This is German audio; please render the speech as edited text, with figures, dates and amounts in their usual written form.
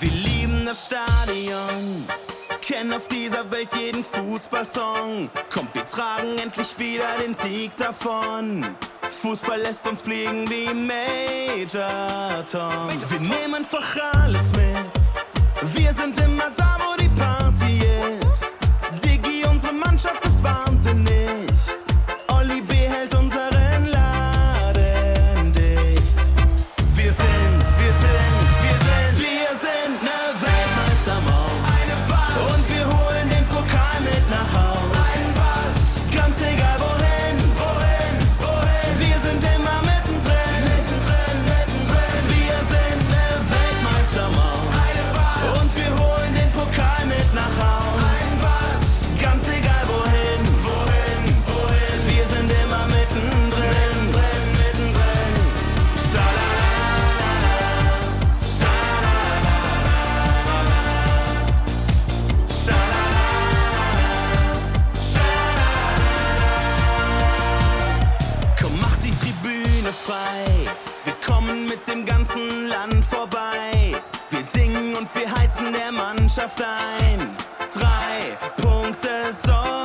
Wir lieben das Stadion, kennen auf dieser Welt jeden Fußballsong. Kommt, wir tragen endlich wieder den Sieg davon. Fußball lässt uns fliegen wie Major Tom. Wir nehmen einfach alles mit. Wir sind immer da, wo die Party ist. Diggi, unsere Mannschaft ist wahnsinnig. Olli B. hält unseren Laden dicht. Wir sind ne Weltmeistermaus. Und wir holen den Pokal mit nach Haus. Ganz egal wohin. Wir sind immer mittendrin. Wir sind ne Weltmeistermaus. Und wir holen den Pokal mit nach Haus. Ganz egal wohin. Wir sind immer mittendrin. Komm, mach die Tribüne frei. Wir kommen mit dem ganzen Land vorbei. Wir singen und wir heizen der Mannschaft ein. 3 Punkte soll